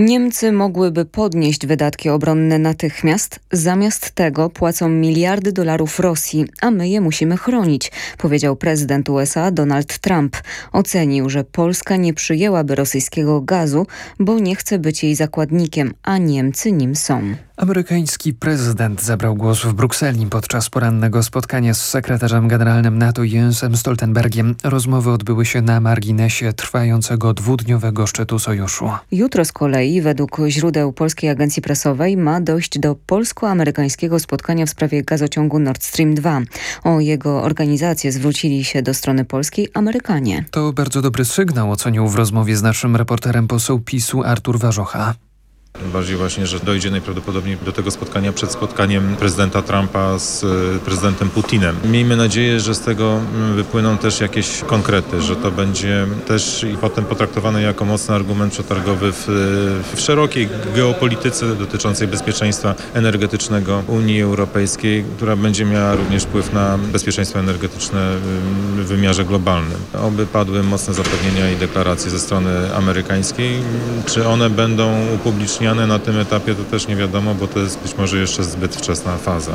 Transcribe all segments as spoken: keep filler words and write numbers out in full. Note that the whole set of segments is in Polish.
Niemcy mogłyby podnieść wydatki obronne natychmiast, zamiast tego płacą miliardy dolarów Rosji, a my je musimy chronić, powiedział prezydent U S A Donald Trump. Ocenił, że Polska nie przyjęłaby rosyjskiego gazu, bo nie chce być jej zakładnikiem, a Niemcy nim są. Amerykański prezydent zabrał głos w Brukseli podczas porannego spotkania z sekretarzem generalnym NATO Jensem Stoltenbergiem. Rozmowy odbyły się na marginesie trwającego dwudniowego szczytu sojuszu. Jutro z kolei, według źródeł polskiej agencji prasowej, ma dojść do polsko-amerykańskiego spotkania w sprawie gazociągu Nord Stream dwa. O jego organizację zwrócili się do strony polskiej Amerykanie. To bardzo dobry sygnał, ocenił w rozmowie z naszym reporterem poseł PiSu Artur Warzocha. Tym bardziej właśnie, że dojdzie najprawdopodobniej do tego spotkania przed spotkaniem prezydenta Trumpa z prezydentem Putinem. Miejmy nadzieję, że z tego wypłyną też jakieś konkrety, że to będzie też i potem potraktowane jako mocny argument przetargowy w, w szerokiej geopolityce dotyczącej bezpieczeństwa energetycznego Unii Europejskiej, która będzie miała również wpływ na bezpieczeństwo energetyczne w wymiarze globalnym. Oby padły mocne zapewnienia i deklaracje ze strony amerykańskiej. Czy one będą upublicznione na tym etapie, to też nie wiadomo, bo to jest być może jeszcze zbyt wczesna faza.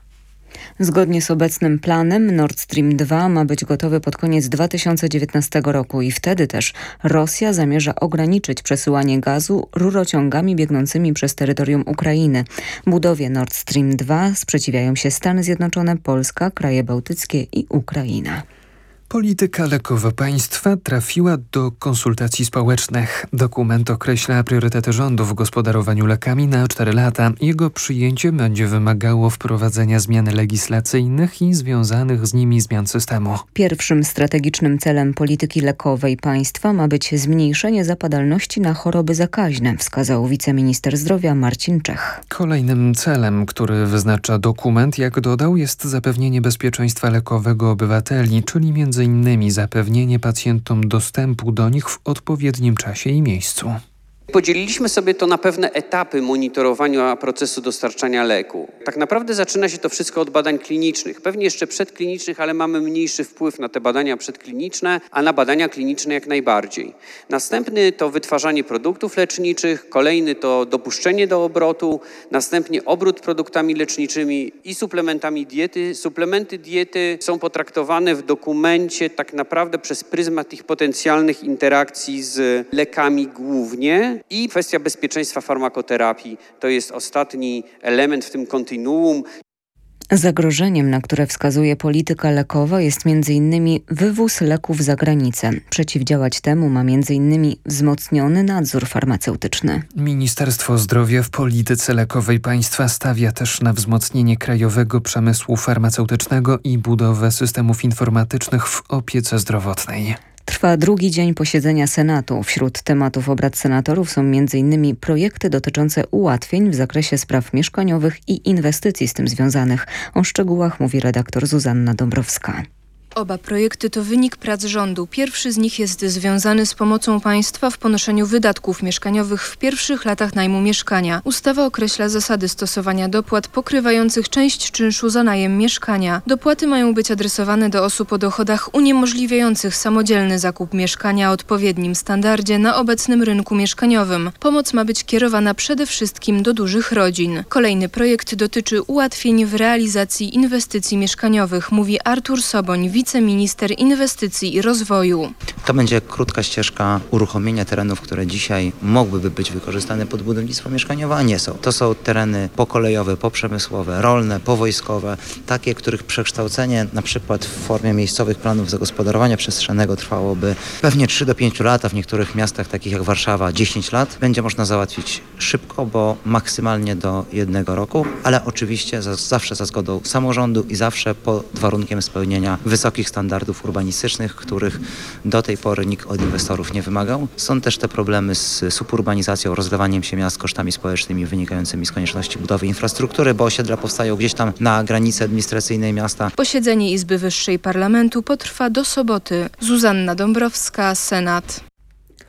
Zgodnie z obecnym planem Nord Stream dwa ma być gotowy pod koniec dwa tysiące dziewiętnastego roku i wtedy też Rosja zamierza ograniczyć przesyłanie gazu rurociągami biegnącymi przez terytorium Ukrainy. Budowie Nord Stream dwa sprzeciwiają się Stany Zjednoczone, Polska, kraje bałtyckie i Ukraina. Polityka lekowa państwa trafiła do konsultacji społecznych. Dokument określa priorytety rządu w gospodarowaniu lekami na cztery lata. Jego przyjęcie będzie wymagało wprowadzenia zmian legislacyjnych i związanych z nimi zmian systemu. Pierwszym strategicznym celem polityki lekowej państwa ma być zmniejszenie zapadalności na choroby zakaźne, wskazał wiceminister zdrowia Marcin Czech. Kolejnym celem, który wyznacza dokument, jak dodał, jest zapewnienie bezpieczeństwa lekowego obywateli, czyli między innymi zapewnienie pacjentom dostępu do nich w odpowiednim czasie i miejscu. Podzieliliśmy sobie to na pewne etapy monitorowania procesu dostarczania leku. Tak naprawdę zaczyna się to wszystko od badań klinicznych. Pewnie jeszcze przedklinicznych, ale mamy mniejszy wpływ na te badania przedkliniczne, a na badania kliniczne jak najbardziej. Następny to wytwarzanie produktów leczniczych, kolejny to dopuszczenie do obrotu, następnie obrót produktami leczniczymi i suplementami diety. Suplementy diety są potraktowane w dokumencie tak naprawdę przez pryzmat ich potencjalnych interakcji z lekami głównie. I kwestia bezpieczeństwa farmakoterapii to jest ostatni element w tym kontinuum. Zagrożeniem, na które wskazuje polityka lekowa, jest między innymi wywóz leków za granicę. Przeciwdziałać temu ma między innymi wzmocniony nadzór farmaceutyczny. Ministerstwo Zdrowia w polityce lekowej państwa stawia też na wzmocnienie krajowego przemysłu farmaceutycznego i budowę systemów informatycznych w opiece zdrowotnej. Trwa drugi dzień posiedzenia Senatu. Wśród tematów obrad senatorów są między innymi projekty dotyczące ułatwień w zakresie spraw mieszkaniowych i inwestycji z tym związanych. O szczegółach mówi redaktor Zuzanna Dąbrowska. Oba projekty to wynik prac rządu. Pierwszy z nich jest związany z pomocą państwa w ponoszeniu wydatków mieszkaniowych w pierwszych latach najmu mieszkania. Ustawa określa zasady stosowania dopłat pokrywających część czynszu za najem mieszkania. Dopłaty mają być adresowane do osób o dochodach uniemożliwiających samodzielny zakup mieszkania o odpowiednim standardzie na obecnym rynku mieszkaniowym. Pomoc ma być kierowana przede wszystkim do dużych rodzin. Kolejny projekt dotyczy ułatwień w realizacji inwestycji mieszkaniowych, mówi Artur Soboń, wiceminister inwestycji i rozwoju. To będzie krótka ścieżka uruchomienia terenów, które dzisiaj mogłyby być wykorzystane pod budownictwo mieszkaniowe, a nie są. To są tereny pokolejowe, poprzemysłowe, rolne, powojskowe, takie, których przekształcenie na przykład w formie miejscowych planów zagospodarowania przestrzennego trwałoby pewnie trzy do pięciu lat, a w niektórych miastach takich jak Warszawa dziesięć lat. Będzie można załatwić szybko, bo maksymalnie do jednego roku, ale oczywiście za, zawsze za zgodą samorządu i zawsze pod warunkiem spełnienia wysokich standardów urbanistycznych, których do tej pory nikt od inwestorów nie wymagał. Są też te problemy z suburbanizacją, rozlewaniem się miast kosztami społecznymi wynikającymi z konieczności budowy infrastruktury, bo osiedla powstają gdzieś tam na granicy administracyjnej miasta. Posiedzenie Izby Wyższej Parlamentu potrwa do soboty. Zuzanna Dąbrowska, Senat.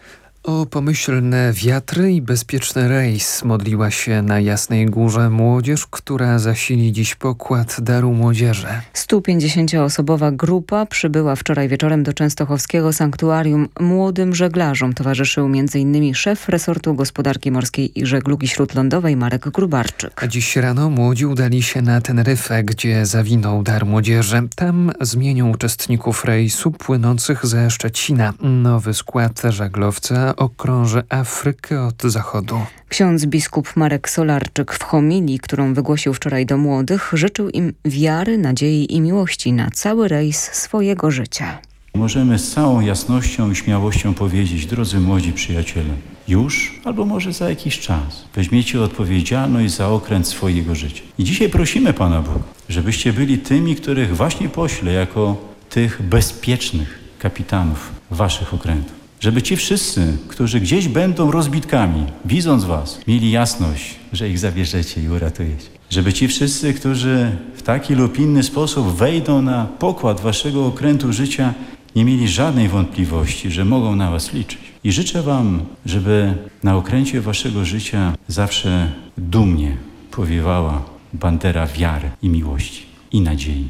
O pomyślne wiatry i bezpieczny rejs modliła się na Jasnej Górze młodzież, która zasili dziś pokład Daru Młodzieży. stu pięćdziesięcioosobowa grupa przybyła wczoraj wieczorem do częstochowskiego sanktuarium. Młodym żeglarzom towarzyszył m in szef resortu gospodarki morskiej i żeglugi śródlądowej Marek Grubarczyk. A dziś rano młodzi udali się na Teneryfę, gdzie zawinął Dar Młodzieży. Tam zmienią uczestników rejsu płynących ze Szczecina. Nowy skład żaglowca okrąży Afrykę od zachodu. Ksiądz biskup Marek Solarczyk w homilii, którą wygłosił wczoraj do młodych, życzył im wiary, nadziei i miłości na cały rejs swojego życia. Możemy z całą jasnością i śmiałością powiedzieć: drodzy młodzi przyjaciele, już albo może za jakiś czas weźmiecie odpowiedzialność za okręt swojego życia. I dzisiaj prosimy Pana Boga, żebyście byli tymi, których właśnie pośle jako tych bezpiecznych kapitanów waszych okrętów. Żeby ci wszyscy, którzy gdzieś będą rozbitkami, widząc was, mieli jasność, że ich zabierzecie i uratujecie. Żeby ci wszyscy, którzy w taki lub inny sposób wejdą na pokład waszego okrętu życia, nie mieli żadnej wątpliwości, że mogą na was liczyć. I życzę wam, żeby na okręcie waszego życia zawsze dumnie powiewała bandera wiary i miłości i nadziei.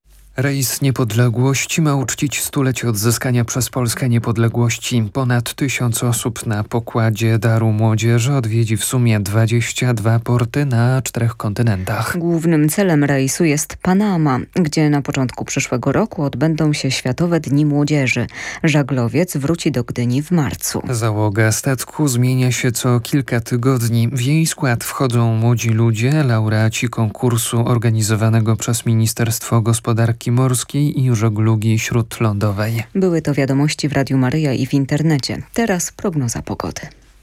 Rejs Niepodległości ma uczcić stulecie odzyskania przez Polskę niepodległości. Ponad tysiąc osób na pokładzie Daru Młodzieży odwiedzi w sumie dwadzieścia dwa porty na czterech kontynentach. Głównym celem rejsu jest Panama, gdzie na początku przyszłego roku odbędą się Światowe Dni Młodzieży. Żaglowiec wróci do Gdyni w marcu. Załoga statku zmienia się co kilka tygodni. W jej skład wchodzą młodzi ludzie, laureaci konkursu organizowanego przez Ministerstwo Gospodarki Morskiej i Żeglugi Śródlądowej. Były to wiadomości w Radiu Maryja i w internecie. Teraz prognoza pogody.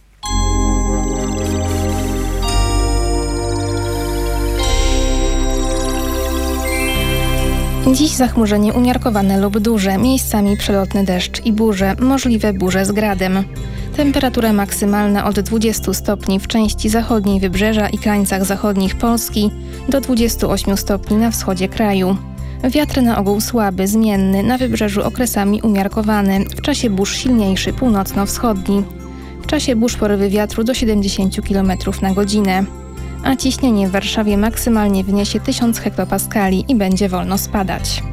Dziś zachmurzenie umiarkowane lub duże, miejscami przelotny deszcz i burze, możliwe burze z gradem. Temperatura maksymalna od dwudziestu stopni w części zachodniej wybrzeża i krańcach zachodnich Polski do dwudziestu ośmiu stopni na wschodzie kraju. Wiatr na ogół słaby, zmienny, na wybrzeżu okresami umiarkowany, w czasie burz silniejszy północno-wschodni. W czasie burz porywy wiatru do siedemdziesięciu kilometrów na godzinę. A ciśnienie w Warszawie maksymalnie wyniesie tysiąc hektopaskali i będzie wolno spadać.